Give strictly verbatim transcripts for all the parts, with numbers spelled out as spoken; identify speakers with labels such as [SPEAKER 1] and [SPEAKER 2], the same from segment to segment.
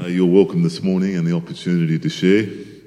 [SPEAKER 1] Uh, you're welcome this morning and the opportunity to share.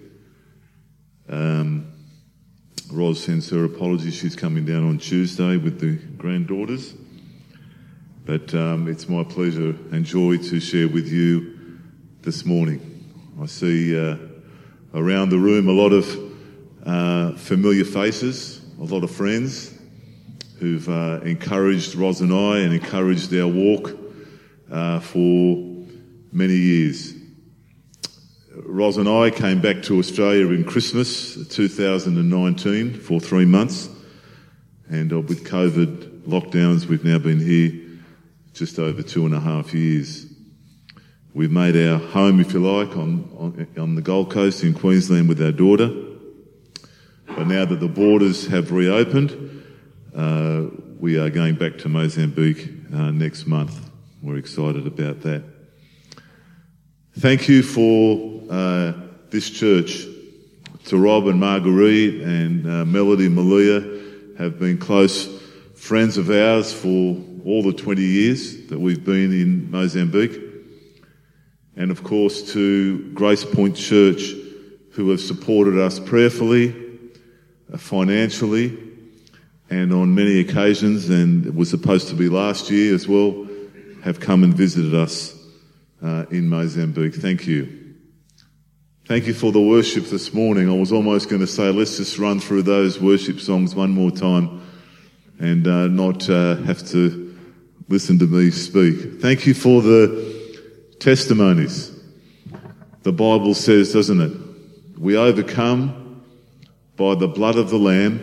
[SPEAKER 1] Um, Ros sends her apologies. She's coming down on Tuesday with the granddaughters. But um, it's my pleasure and joy to share with you this morning. I see uh, around the room a lot of uh, familiar faces, a lot of friends who've uh, encouraged Ros and I and encouraged our walk uh, for many years. Ros and I came back to Australia in Christmas two thousand nineteen for three months, and uh, with COVID lockdowns, we've now been here just over two and a half years. We've made our home, if you like, on, on, on the Gold Coast in Queensland with our daughter. But now that the borders have reopened, uh, we are going back to Mozambique uh, next month. We're excited about that. Thank you for uh, this church. To Rob and Marguerite and uh, Melody and Malia have been close friends of ours for all the twenty years that we've been in Mozambique. And of course to Grace Point Church, who have supported us prayerfully, uh, financially, and on many occasions, and it was supposed to be last year as well, have come and visited us Uh, in Mozambique. Thank you. Thank you for the worship this morning. I was almost going to say, let's just run through those worship songs one more time and uh, not uh, have to listen to me speak. Thank you for the testimonies. The Bible says, doesn't it? We overcome by the blood of the Lamb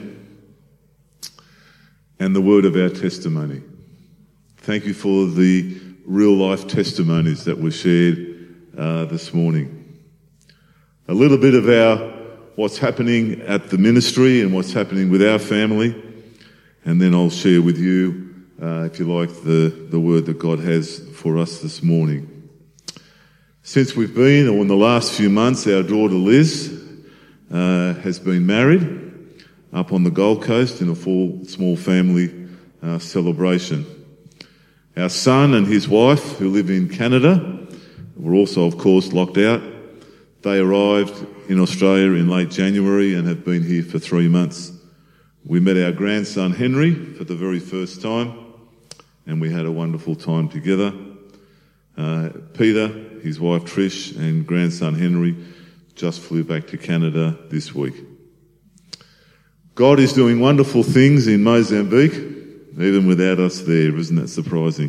[SPEAKER 1] and the word of our testimony. Thank you for the real-life testimonies that were shared uh, this morning. A little bit of our what's happening at the ministry and what's happening with our family, and then I'll share with you, uh, if you like, the, the word that God has for us this morning. Since we've been, or in the last few months, our daughter Liz uh, has been married up on the Gold Coast in a full small family uh, celebration. Our son and his wife, who live in Canada, were also, of course, locked out. They arrived in Australia in late January and have been here for three months. We met our grandson Henry for the very first time, and we had a wonderful time together. Uh, Peter, his wife Trish, and grandson Henry just flew back to Canada this week. God is doing wonderful things in Mozambique, even without us there. Isn't that surprising?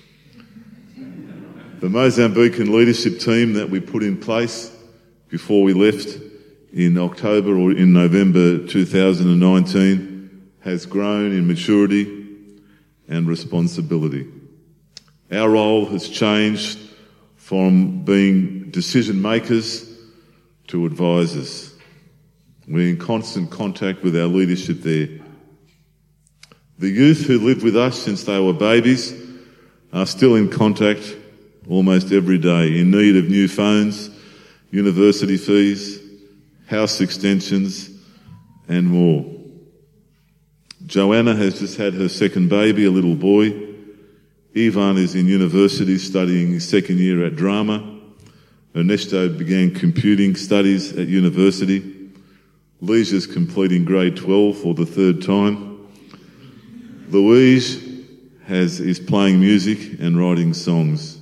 [SPEAKER 1] The Mozambican leadership team that we put in place before we left in October or in November two thousand nineteen has grown in maturity and responsibility. Our role has changed from being decision makers to advisors. We're in constant contact with our leadership there. The youth who lived with us since they were babies are still in contact almost every day, in need of new phones, university fees, house extensions, and more. Joanna has just had her second baby, a little boy. Ivan is in university studying his second year at drama. Ernesto began computing studies at university. Leisia's completing grade twelve for the third time. Louise has, is playing music and writing songs.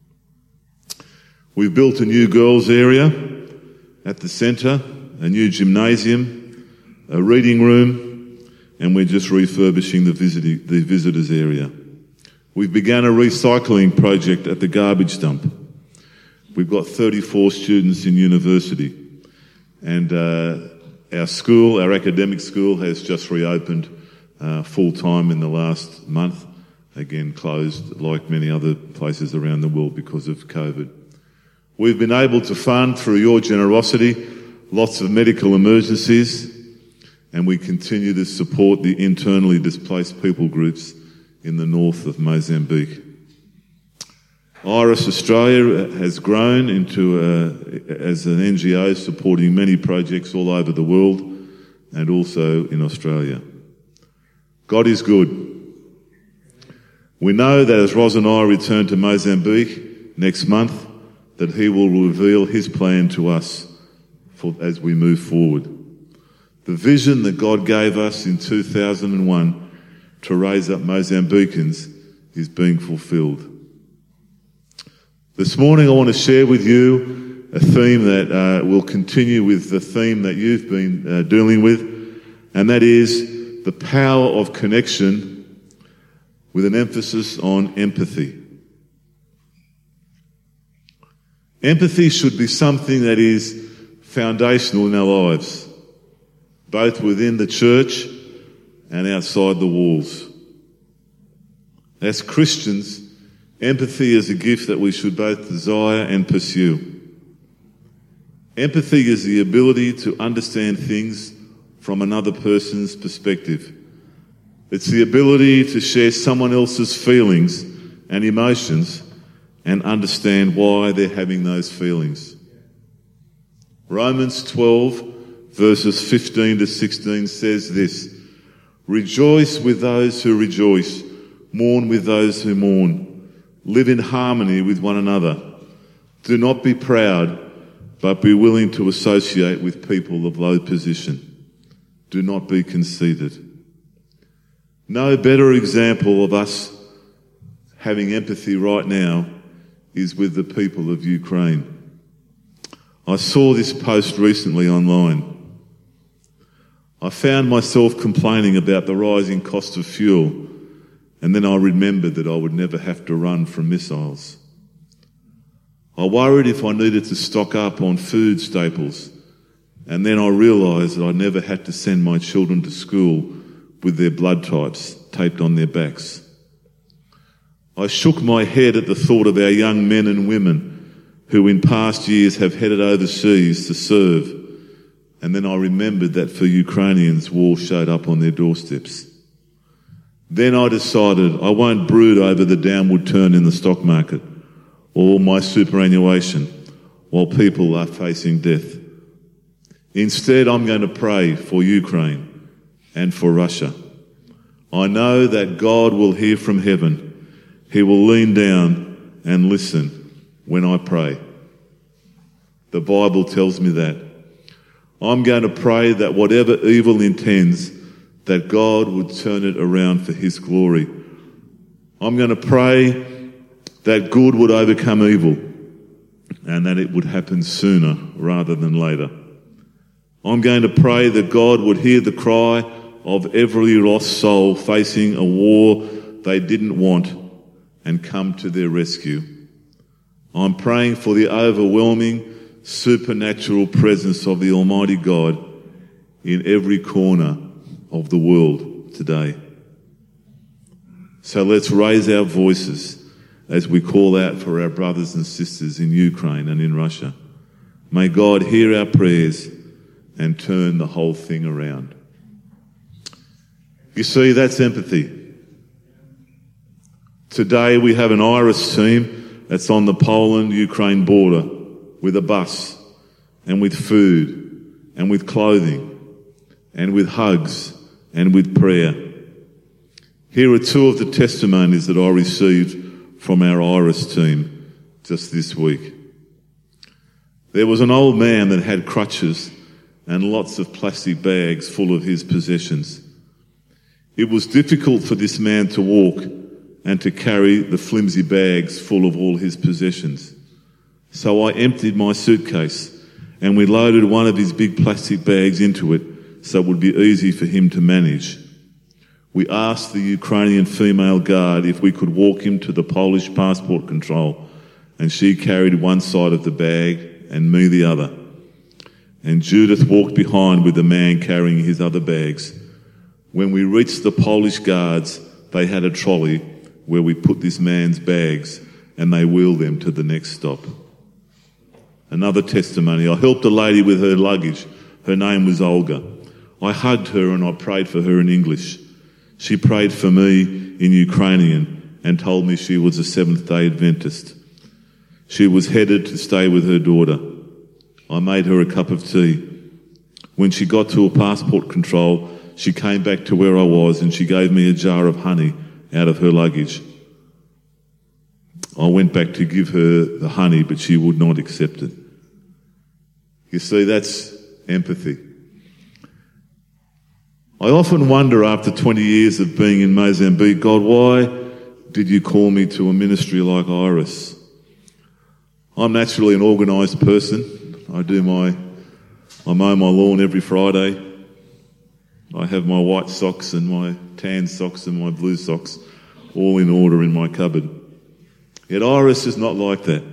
[SPEAKER 1] We've built a new girls' area at the centre, a new gymnasium, a reading room, and we're just refurbishing the, visiting, the visitors' area. We've begun a recycling project at the garbage dump. We've got thirty-four students in university, and uh, our school, our academic school, has just reopened Uh, full-time in the last month, again closed like many other places around the world because of COVID. We've been able to fund, through your generosity, lots of medical emergencies, and we continue to support the internally displaced people groups in the north of Mozambique. Iris Australia has grown into a, as an N G O supporting many projects all over the world and also in Australia. God is good. We know that as Ros and I return to Mozambique next month that he will reveal his plan to us for, as we move forward. The vision that God gave us in two thousand one to raise up Mozambicans is being fulfilled. This morning I want to share with you a theme that uh, will continue with the theme that you've been uh, dealing with, and that is the power of connection with an emphasis on empathy. Empathy should be something that is foundational in our lives, both within the church and outside the walls. As Christians, empathy is a gift that we should both desire and pursue. Empathy is the ability to understand things from another person's perspective. It's the ability to share someone else's feelings and emotions and understand why they're having those feelings. Romans twelve, verses fifteen to sixteen says this: "Rejoice with those who rejoice, mourn with those who mourn, live in harmony with one another. Do not be proud, but be willing to associate with people of low position. Do not be conceited." No better example of us having empathy right now is with the people of Ukraine. I saw this post recently online. I found myself complaining about the rising cost of fuel, and then I remembered that I would never have to run from missiles. I worried if I needed to stock up on food staples, and then I realised that I never had to send my children to school with their blood types taped on their backs. I shook my head at the thought of our young men and women who in past years have headed overseas to serve, and then I remembered that for Ukrainians, war showed up on their doorsteps. Then I decided I won't brood over the downward turn in the stock market or my superannuation while people are facing death. Instead, I'm going to pray for Ukraine and for Russia. I know that God will hear from heaven. He will lean down and listen when I pray. The Bible tells me that. I'm going to pray that whatever evil intends, that God would turn it around for his glory. I'm going to pray that good would overcome evil and that it would happen sooner rather than later. I'm going to pray that God would hear the cry of every lost soul facing a war they didn't want and come to their rescue. I'm praying for the overwhelming supernatural presence of the Almighty God in every corner of the world today. So let's raise our voices as we call out for our brothers and sisters in Ukraine and in Russia. May God hear our prayers and turn the whole thing around. You see, that's empathy. Today we have an IRIS team that's on the Poland-Ukraine border with a bus and with food and with clothing and with hugs and with prayer. Here are two of the testimonies that I received from our IRIS team just this week. There was an old man that had crutches and lots of plastic bags full of his possessions. It was difficult for this man to walk and to carry the flimsy bags full of all his possessions. So I emptied my suitcase and we loaded one of his big plastic bags into it so it would be easy for him to manage. We asked the Ukrainian female guard if we could walk him to the Polish passport control, and she carried one side of the bag and me the other. And Judith walked behind with the man carrying his other bags. When we reached the Polish guards, they had a trolley where we put this man's bags and they wheeled them to the next stop. Another testimony. I helped a lady with her luggage. Her name was Olga. I hugged her and I prayed for her in English. She prayed for me in Ukrainian and told me she was a Seventh-day Adventist. She was headed to stay with her daughter. I made her a cup of tea. When she got to a passport control, she came back to where I was and she gave me a jar of honey out of her luggage. I went back to give her the honey, but she would not accept it. You see, that's empathy. I often wonder after twenty years of being in Mozambique, God, why did you call me to a ministry like Iris? I'm naturally an organised person. I do my, I mow my lawn every Friday. I have my white socks and my tan socks and my blue socks all in order in my cupboard. Yet Iris is not like that.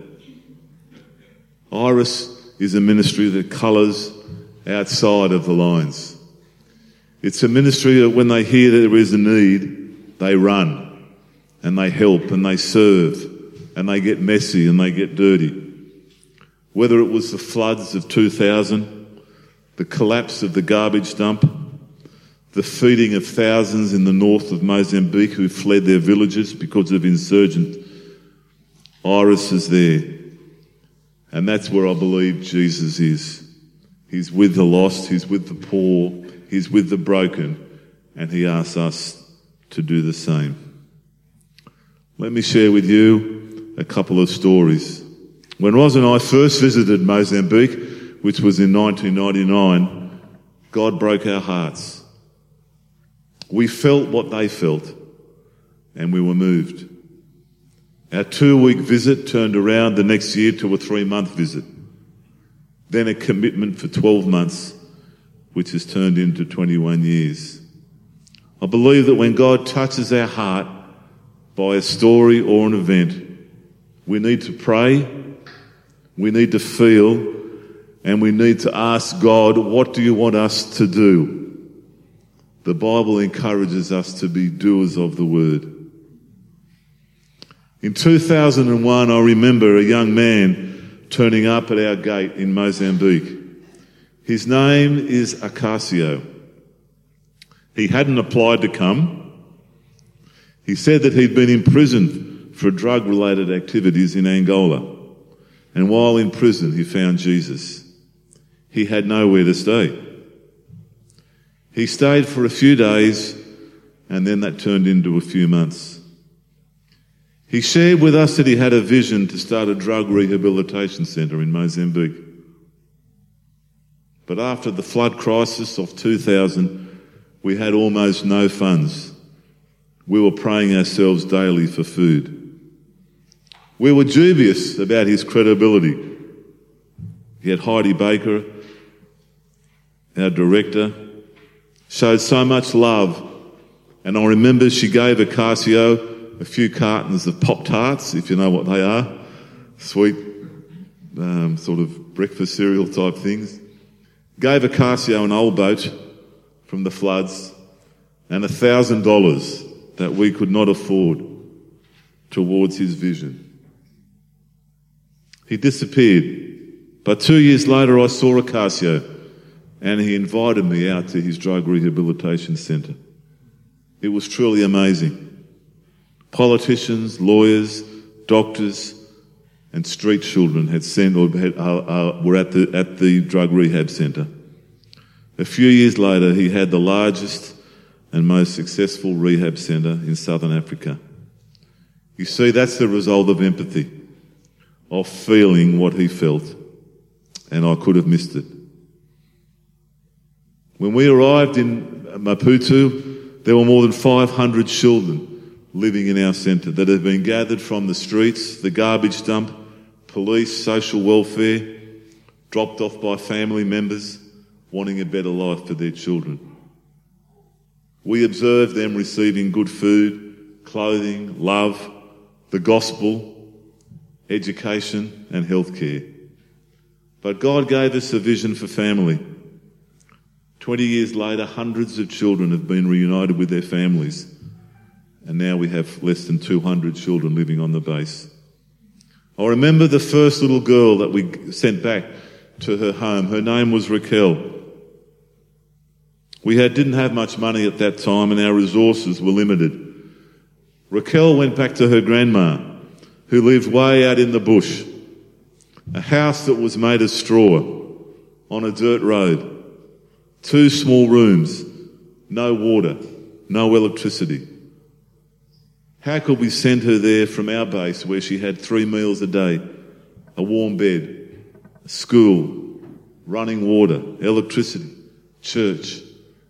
[SPEAKER 1] Iris is a ministry that colours outside of the lines. It's a ministry that when they hear that there is a need, they run and they help and they serve and they get messy and they get dirty. Whether it was the floods of two thousand, the collapse of the garbage dump, the feeding of thousands in the north of Mozambique who fled their villages because of insurgents, Iris is there. And that's where I believe Jesus is. He's with the lost, he's with the poor, he's with the broken, and he asks us to do the same. Let me share with you a couple of stories. When Ros and I first visited Mozambique, which was in nineteen ninety-nine, God broke our hearts. We felt what they felt, and we were moved. Our two-week visit turned around the next year to a three-month visit. Then a commitment for twelve months, which has turned into twenty-one years. I believe that when God touches our heart by a story or an event, we need to pray, we need to feel, and we need to ask God, what do you want us to do? The Bible encourages us to be doers of the word. In two thousand one, I remember a young man turning up at our gate in Mozambique. His name is Acacio. He hadn't applied to come. He said that he'd been imprisoned for drug-related activities in Angola. And while in prison, he found Jesus. He had nowhere to stay. He stayed for a few days, and then that turned into a few months. He shared with us that he had a vision to start a drug rehabilitation centre in Mozambique. But after the flood crisis of two thousand, we had almost no funds. We were praying ourselves daily for food. We were dubious about his credibility. Yet Heidi Baker, our director, showed so much love. And I remember she gave Acacio a few cartons of Pop-Tarts, if you know what they are, sweet um, sort of breakfast cereal type things. Gave Acacio an old boat from the floods and a thousand dollars that we could not afford towards his vision. He disappeared, but two years later I saw Acacio and he invited me out to his drug rehabilitation centre. It was truly amazing. Politicians, lawyers, doctors, and street children had sent or had, uh, uh, were at the at the drug rehab centre. A few years later, he had the largest and most successful rehab centre in southern Africa. You see, that's the result of empathy, of feeling what he felt, and I could have missed it. When we arrived in Maputo, there were more than five hundred children living in our centre that have been gathered from the streets, the garbage dump, police, social welfare, dropped off by family members wanting a better life for their children. We observed them receiving good food, clothing, love, the gospel, education and healthcare. But God gave us a vision for family. Twenty years later, hundreds of children have been reunited with their families. And now we have less than two hundred children living on the base. I remember the first little girl that we sent back to her home. Her name was Raquel. We had, didn't have much money at that time and our resources were limited. Raquel went back to her grandma, who lived way out in the bush. A house that was made of straw on a dirt road. Two small rooms, no water, no electricity. How could we send her there from our base where she had three meals a day, a warm bed, a school, running water, electricity, church?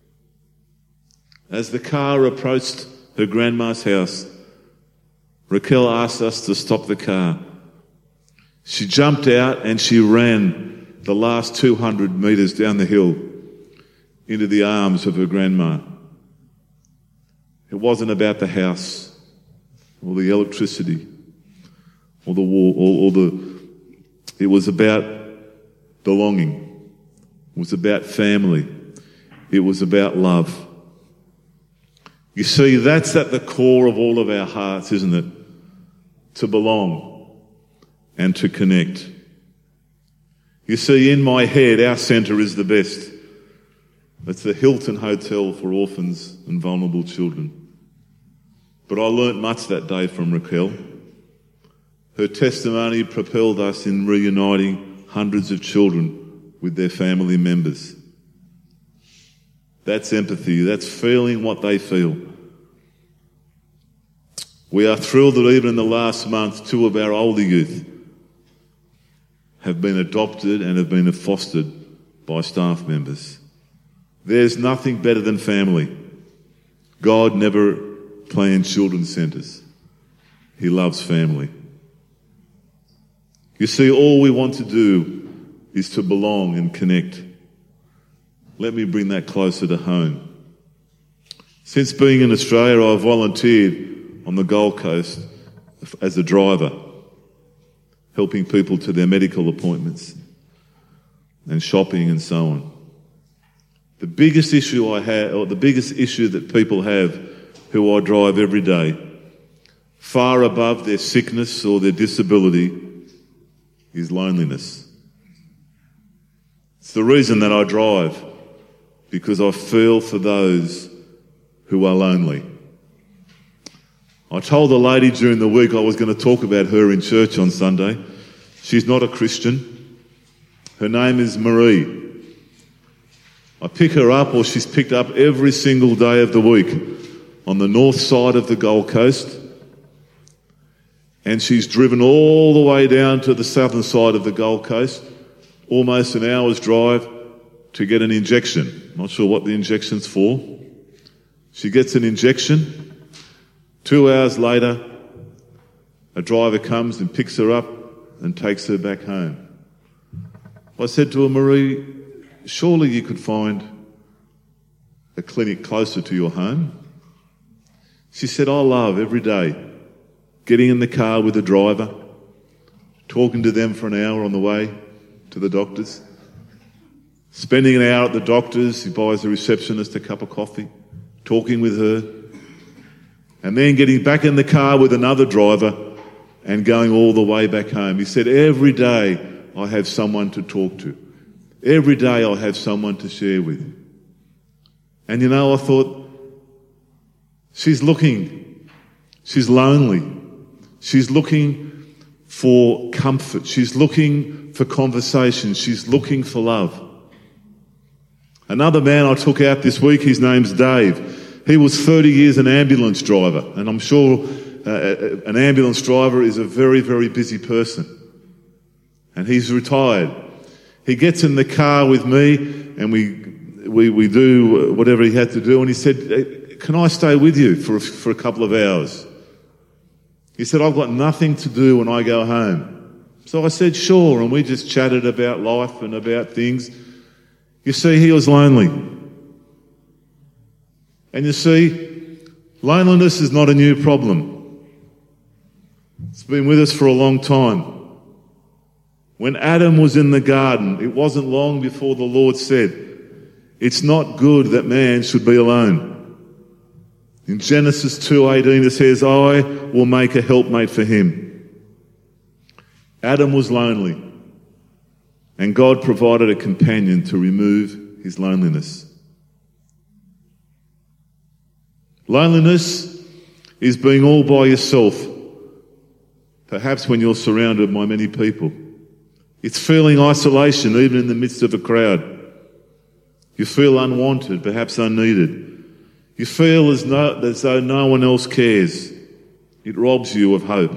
[SPEAKER 1] As the car approached her grandma's house, Raquel asked us to stop the car. She jumped out and she ran the last two hundred metres down the hill into the arms of her grandma. It wasn't about the house or the electricity or the war or, or the... It was about belonging. It was about family. It was about love. You see, that's at the core of all of our hearts, isn't it? To belong and to connect. You see, in my head, our centre is the best. It's the Hilton Hotel for orphans and vulnerable children. But I learnt much that day from Raquel. Her testimony propelled us in reuniting hundreds of children with their family members. That's empathy. That's feeling what they feel. We are thrilled that even in the last month, two of our older youth have been adopted and have been fostered by staff members. There's nothing better than family. God never planned children's centres. He loves family. You see, all we want to do is to belong and connect. Let me bring that closer to home. Since being in Australia, I've volunteered on the Gold Coast as a driver, helping people to their medical appointments and shopping and so on. The biggest issue I have, or the biggest issue that people have who I drive every day, far above their sickness or their disability, is loneliness. It's the reason that I drive, because I feel for those who are lonely. I told a lady during the week I was going to talk about her in church on Sunday. She's not a Christian. Her name is Marie. I pick her up, or she's picked up every single day of the week on the north side of the Gold Coast, and she's driven all the way down to the southern side of the Gold Coast, almost an hour's drive, to get an injection. Not sure what the injection's for. She gets an injection. Two hours later, a driver comes and picks her up and takes her back home. I said to her, Marie, surely you could find a clinic closer to your home. She said, I love every day getting in the car with the driver, talking to them for an hour on the way to the doctors, spending an hour at the doctor's. He buys the receptionist a cup of coffee, talking with her, and then getting back in the car with another driver and going all the way back home. He said, every day I have someone to talk to. Every day I have someone to share with. And you know, I thought, she's looking, she's lonely. She's looking for comfort. She's looking for conversation. She's looking for love. Another man I took out this week, his name's Dave. He was thirty years an ambulance driver, and I'm sure uh, an ambulance driver is a very, very busy person. And he's retired. He gets in the car with me, and we we we do whatever he had to do, and he said, can I stay with you for a, for a couple of hours? He said, I've got nothing to do when I go home. So I said, sure, and we just chatted about life and about things. You see, he was lonely. And you see, loneliness is not a new problem. It's been with us for a long time. When Adam was in the garden, it wasn't long before the Lord said, it's not good that man should be alone. In Genesis two eighteen it says, I will make a helpmate for him. Adam was lonely, and God provided a companion to remove his loneliness. Loneliness is being all by yourself, perhaps when you're surrounded by many people. It's feeling isolation even in the midst of a crowd. You feel unwanted, perhaps unneeded. You feel as, no, as though no one else cares. It robs you of hope.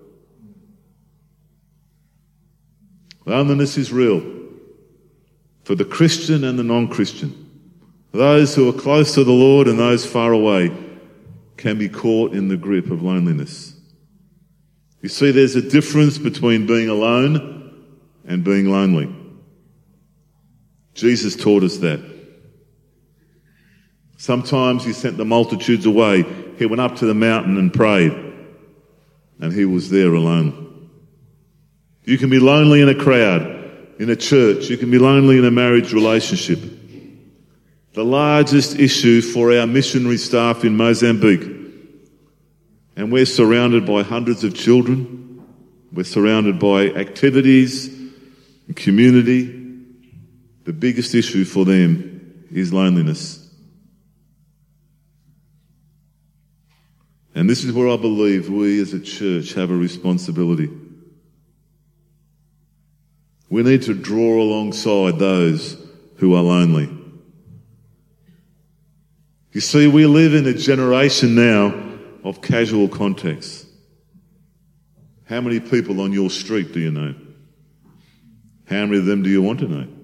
[SPEAKER 1] Loneliness is real for the Christian and the non-Christian. Those who are close to the Lord and those far away can be caught in the grip of loneliness. You see, there's a difference between being alone and being lonely. Jesus taught us that. Sometimes he sent the multitudes away. He went up to the mountain and prayed, and he was there alone. You can be lonely in a crowd, in a church. You can be lonely in a marriage relationship. The largest issue for our missionary staff in Mozambique, and we're surrounded by hundreds of children. We're surrounded by activities and community. The biggest issue for them is loneliness. And this is where I believe we as a church have a responsibility. We need to draw alongside those who are lonely. You see, we live in a generation now of casual contacts. How many people on your street do you know? How many of them do you want to know?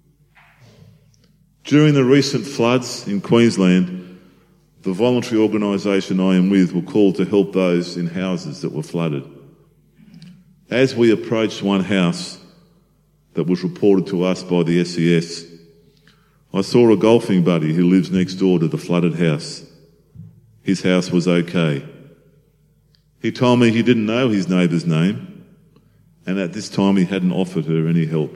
[SPEAKER 1] During the recent floods in Queensland, the voluntary organisation I am with were called to help those in houses that were flooded. As we approached one house that was reported to us by the S E S, I saw a golfing buddy who lives next door to the flooded house. His house was okay. He told me he didn't know his neighbour's name, and at this time he hadn't offered her any help.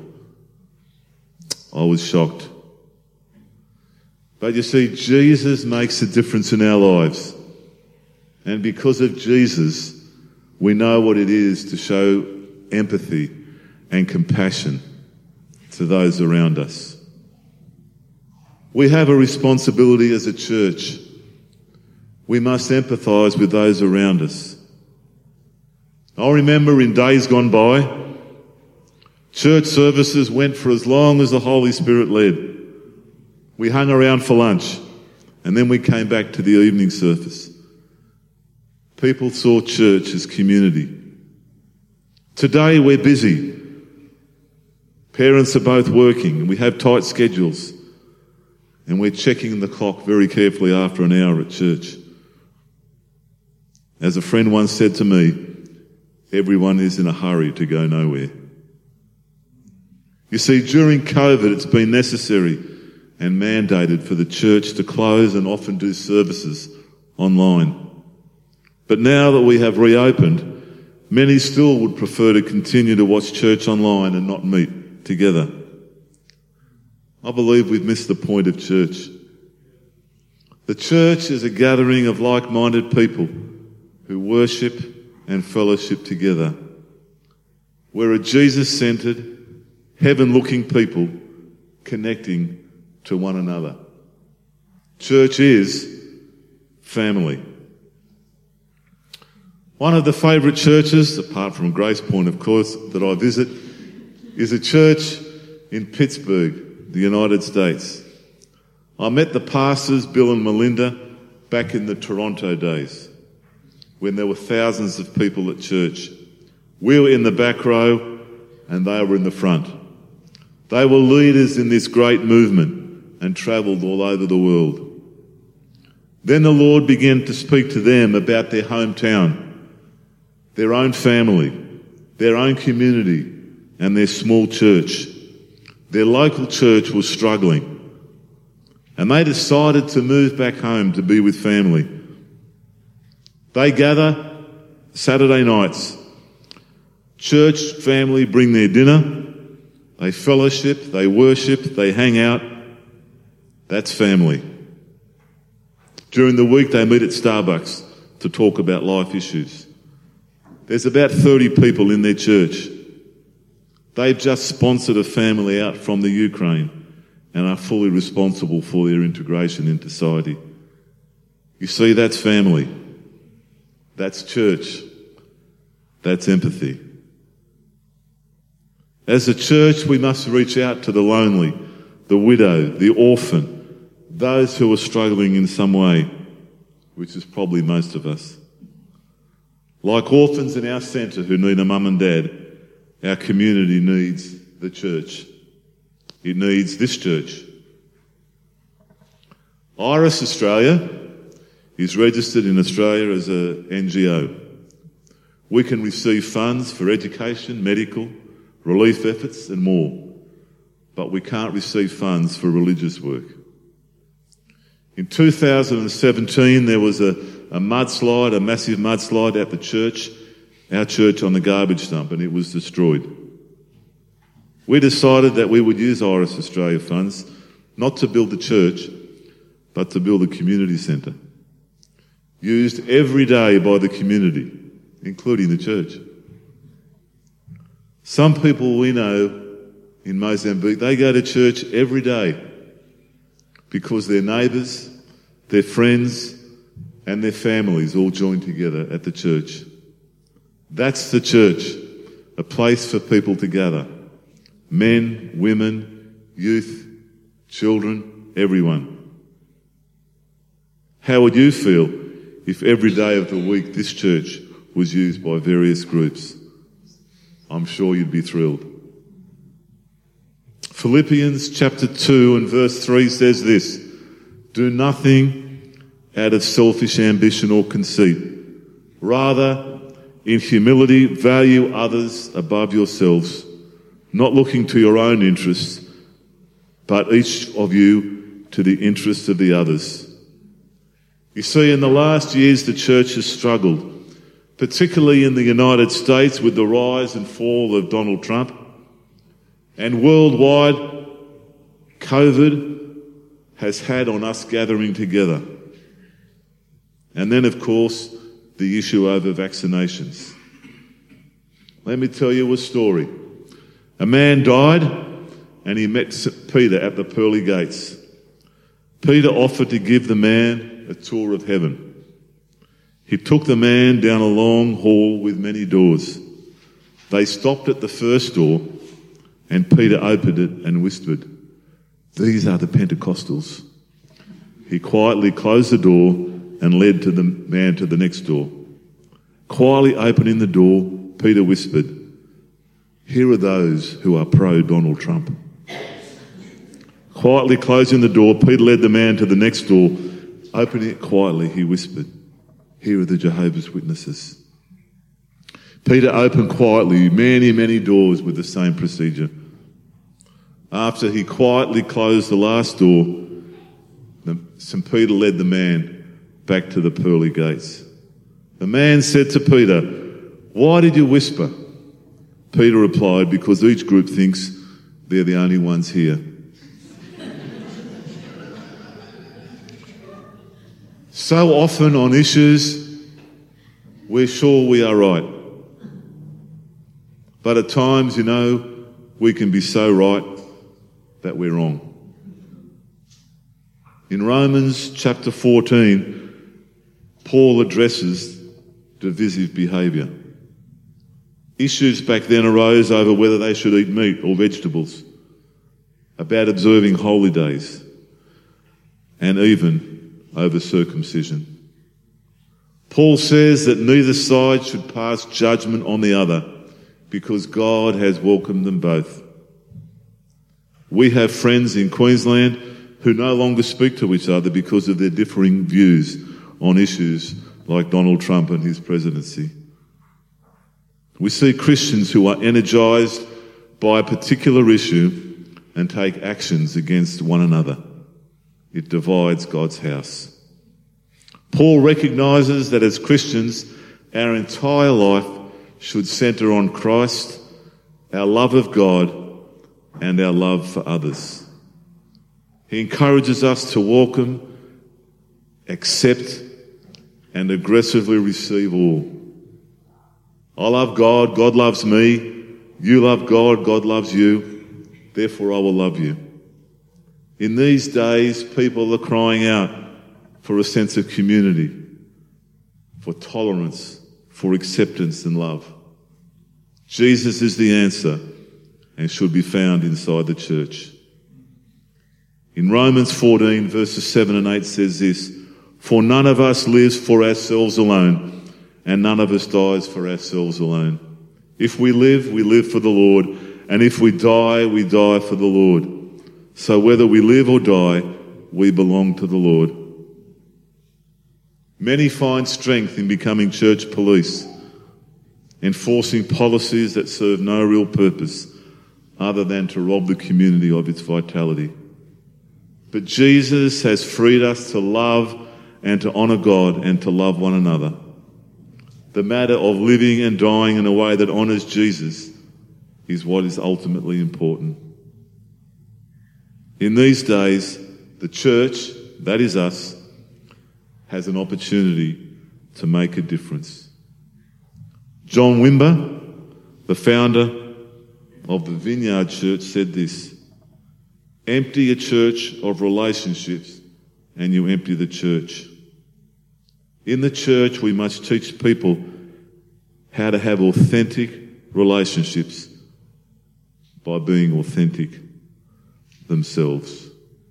[SPEAKER 1] I was shocked. But you see, Jesus makes a difference in our lives. And because of Jesus, we know what it is to show empathy and compassion to those around us. We have a responsibility as a church. We must empathise with those around us. I remember in days gone by, church services went for as long as the Holy Spirit led. We hung around for lunch, and then we came back to the evening service. People saw church as community. Today we're busy. Parents are both working, and we have tight schedules, and we're checking the clock very carefully after an hour at church. As a friend once said to me, everyone is in a hurry to go nowhere. You see, during COVID, it's been necessary and mandated for the church to close and often do services online. But now that we have reopened, many still would prefer to continue to watch church online and not meet together. I believe we've missed the point of church. The church is a gathering of like-minded people who worship and fellowship together. We're a Jesus-centred, heaven-looking people connecting to one another. Church is family. One of the favourite churches, apart from Grace Point, of course, that I visit, is a church in Pittsburgh, the United States. I met the pastors, Bill and Melinda, back in the Toronto days, when there were thousands of people at church. We were in the back row, and they were in the front. They were leaders in this great movement and travelled all over the world. Then the Lord began to speak to them about their hometown, their own family, their own community, and their small church. Their local church was struggling, and they decided to move back home to be with family. They gather Saturday nights. Church family bring their dinner, they fellowship, they worship, they hang out. That's family. During the week they meet at Starbucks to talk about life issues. There's about thirty people in their church. They've just sponsored a family out from the Ukraine and are fully responsible for their integration into society. You see, that's family. That's church. That's empathy. As a church, we must reach out to the lonely, the widow, the orphan, those who are struggling in some way, which is probably most of us. Like orphans in our centre who need a mum and dad, our community needs the church. It needs this church. Iris Australia is registered in Australia as an N G O. We can receive funds for education, medical, relief efforts and more, but we can't receive funds for religious work. In two thousand seventeen, there was a, a mudslide, a massive mudslide at the church, our church on the garbage dump, and it was destroyed. We decided that we would use Iris Australia funds not to build the church, but to build a community centre, used every day by the community, including the church. Some people we know in Mozambique, they go to church every day because their neighbours, their friends and their families all join together at the church. That's the church, a place for people to gather. Men, women, youth, children, everyone. How would you feel if every day of the week this church was used by various groups? I'm sure you'd be thrilled. Philippians chapter two and verse three says this: do nothing out of selfish ambition or conceit. Rather, in humility, value others above yourselves, not looking to your own interests, but each of you to the interests of the others. You see, in the last years, the church has struggled, particularly in the United States with the rise and fall of Donald Trump. And worldwide, COVID has had on us gathering together. And then, of course, the issue over vaccinations. Let me tell you a story. A man died and he met Peter at the pearly gates. Peter offered to give the man a tour of heaven. He took the man down a long hall with many doors. They stopped at the first door and Peter opened it and whispered, "These are the Pentecostals." He quietly closed the door and led to the man to the next door. Quietly opening the door, Peter whispered, "Here are those who are pro-Donald Trump." Quietly closing the door, Peter led the man to the next door. Opening it quietly, he whispered, "Here are the Jehovah's Witnesses." Peter opened quietly many, many doors with the same procedure. After he quietly closed the last door, Saint Peter led the man back to the pearly gates. The man said to Peter, "Why did you whisper?" Peter replied, "Because each group thinks they're the only ones here." So often on issues, we're sure we are right. But at times, you know, we can be so right that we're wrong. In Romans chapter fourteen, Paul addresses divisive behaviour. Issues back then arose over whether they should eat meat or vegetables, about observing holy days, and even over circumcision. Paul says that neither side should pass judgment on the other because God has welcomed them both. We have friends in Queensland who no longer speak to each other because of their differing views on issues like Donald Trump and his presidency. We see Christians who are energised by a particular issue and take actions against one another. It divides God's house. Paul recognises that as Christians, our entire life should centre on Christ, our love of God, and our love for others. He encourages us to welcome, accept, and aggressively receive all. I love God, God loves me. You love God, God loves you. Therefore I will love you. In these days, people are crying out for a sense of community, for tolerance, for acceptance and love. Jesus is the answer and should be found inside the church. In Romans fourteen, verses seven and eight says this: "For none of us lives for ourselves alone, and none of us dies for ourselves alone. If we live, we live for the Lord, and if we die, we die for the Lord. So whether we live or die, we belong to the Lord. Many find strength in becoming church police, enforcing policies that serve no real purpose other than to rob the community of its vitality. But Jesus has freed us to love and to honour God and to love one another. The matter of living and dying in a way that honours Jesus is what is ultimately important. In these days, the church, that is us, has an opportunity to make a difference. John Wimber, the founder of the Vineyard Church, said this: empty a church of relationships and you empty the church. In the church, we must teach people how to have authentic relationships by being authentic themselves.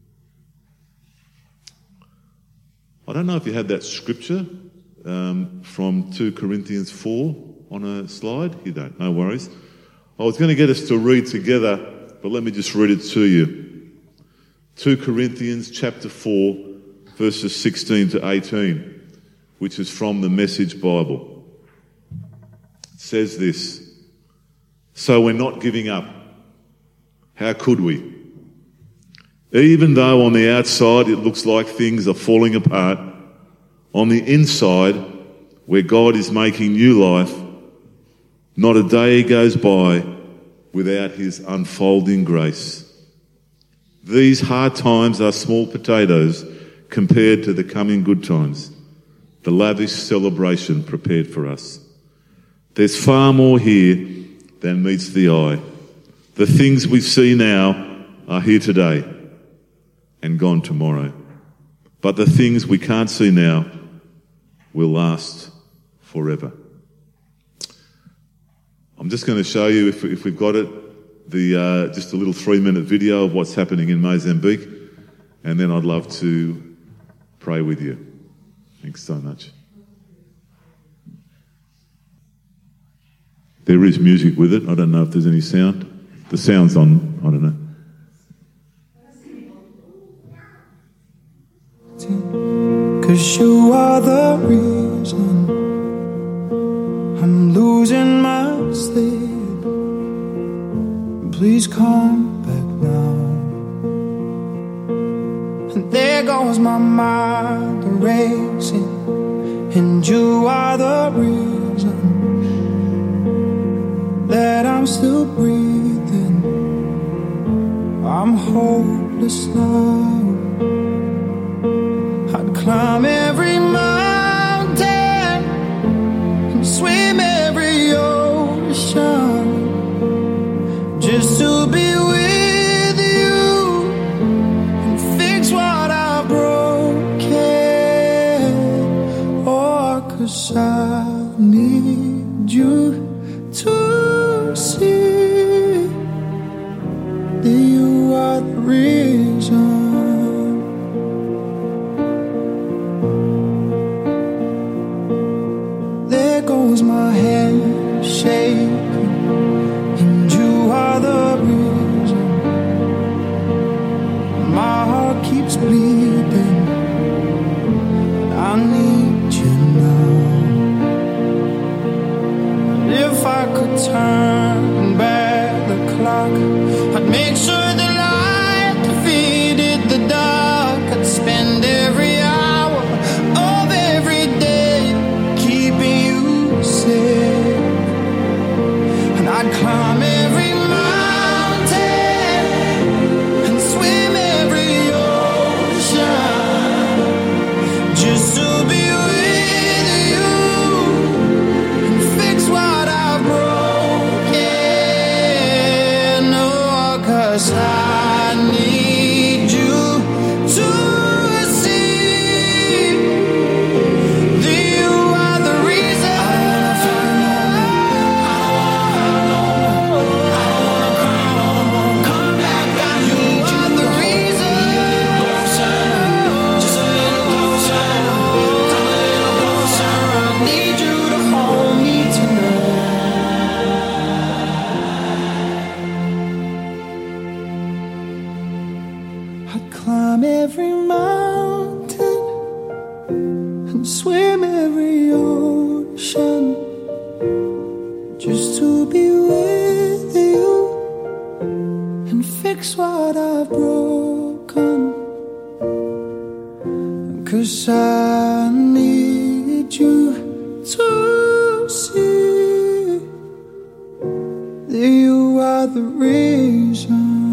[SPEAKER 1] I don't know if you had that scripture um, from two Corinthians four on a slide. You don't, no worries. I was going to get us to read together, but let me just read it to you. two Corinthians chapter four, verses sixteen to eighteen, which is from the Message Bible. It says this: so we're not giving up. How could we? Even though on the outside it looks like things are falling apart, on the inside, where God is making new life, not a day goes by without his unfolding grace. These hard times are small potatoes compared to the coming good times, the lavish celebration prepared for us. There's far more here than meets the eye. The things we see now are here today and gone tomorrow. But the things we can't see now will last forever. I'm just going to show you, if, if we've got it, the uh, just a little three-minute video of what's happening in Mozambique, and then I'd love to pray with you. Thanks so much. There is music with it. I don't know if there's any sound. The sound's on, I don't know.
[SPEAKER 2] 'Cause you are the reason I'm losing my sleep. Please come back now. And there goes my mind racing, and you are the reason that I'm still breathing. I'm hopeless now. I'd climb every mountain and swim every ocean just to be with you and fix what I've broken. Oh, 'cause I need you to see that you are the reason. My hand shaking, and you are the reason. My heart keeps bleeding, but I need you now. And if I could turn back the clock, I'd make sure the light defeated the dark. I'd spend every hour of every day keeping you safe, and I'd climb every mountain and swim every ocean just to be with you and fix what I've broken. Oh, 'cause I need you to need you to I'd climb every mountain and swim every ocean just to be with you and fix what I've broken. 'Cause I need you to see that you are the reason